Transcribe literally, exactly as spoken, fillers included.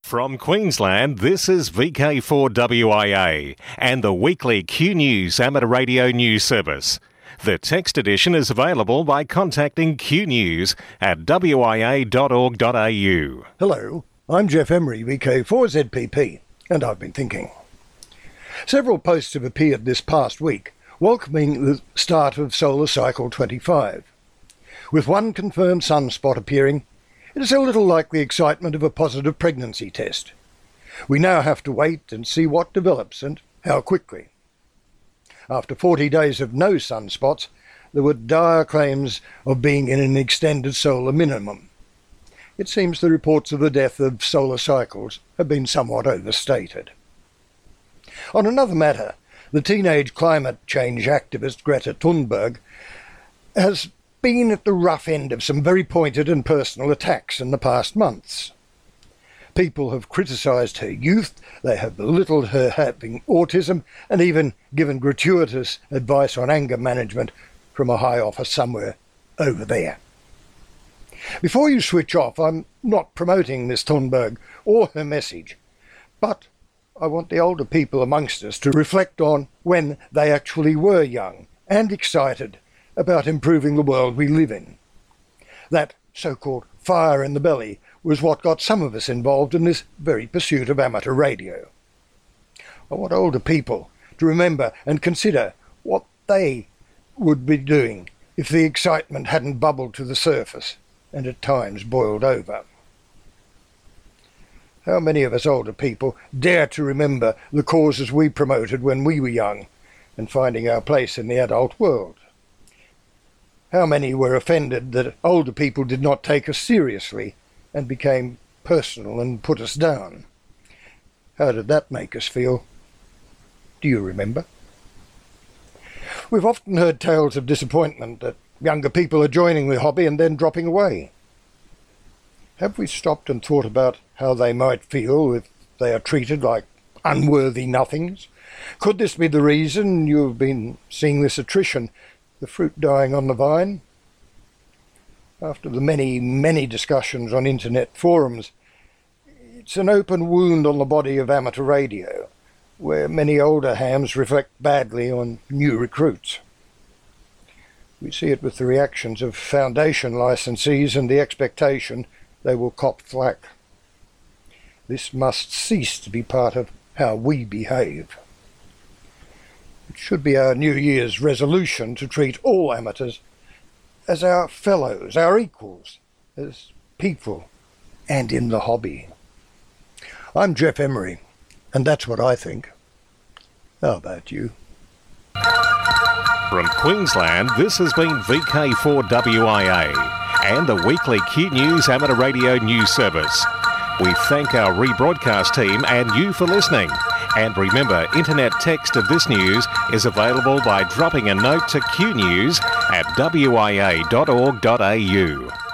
From Queensland, this is V K four W I A and the weekly Q News amateur radio news service. The text edition is available by contacting Q News at w i a dot org dot a u. Hello, I'm Jeff Emery, V K four Z P P, and I've been thinking. Several posts have appeared this past week welcoming the start of Solar Cycle twenty-five. With one confirmed sunspot appearing, it is a little like the excitement of a positive pregnancy test. We now have to wait and see what develops and how quickly. After forty days of no sunspots, there were dire claims of being in an extended solar minimum. It seems the reports of the death of solar cycles have been somewhat overstated. On another matter, the teenage climate change activist Greta Thunberg has been at the rough end of some very pointed and personal attacks in the past months. People have criticised her youth, they have belittled her having autism, and even given gratuitous advice on anger management from a high office somewhere over there. Before you switch off, I'm not promoting Miss Thunberg or her message, but I want the older people amongst us to reflect on when they actually were young and excited about improving the world we live in. That so-called fire in the belly was what got some of us involved in this very pursuit of amateur radio. I want older people to remember and consider what they would be doing if the excitement hadn't bubbled to the surface and at times boiled over. How many of us older people dare to remember the causes we promoted when we were young and finding our place in the adult world? How many were offended that older people did not take us seriously and became personal and put us down? How did that make us feel? Do you remember? We've often heard tales of disappointment that younger people are joining the hobby and then dropping away. Have we stopped and thought about how they might feel if they are treated like unworthy nothings? Could this be the reason you've been seeing this attrition, the fruit dying on the vine? After the many, many discussions on internet forums, it's an open wound on the body of amateur radio, where many older hams reflect badly on new recruits. We see it with the reactions of foundation licensees and the expectation they will cop flack. This must cease to be part of how we behave. It should be our New Year's resolution to treat all amateurs as our fellows, our equals, as people, and in the hobby. I'm Jeff Emery, and that's what I think. How about you? From Queensland, this has been V K four W I A and the weekly Q News amateur radio news service. We thank our rebroadcast team and you for listening. And remember, internet text of this news is available by dropping a note to Q News at w i a dot org dot a u.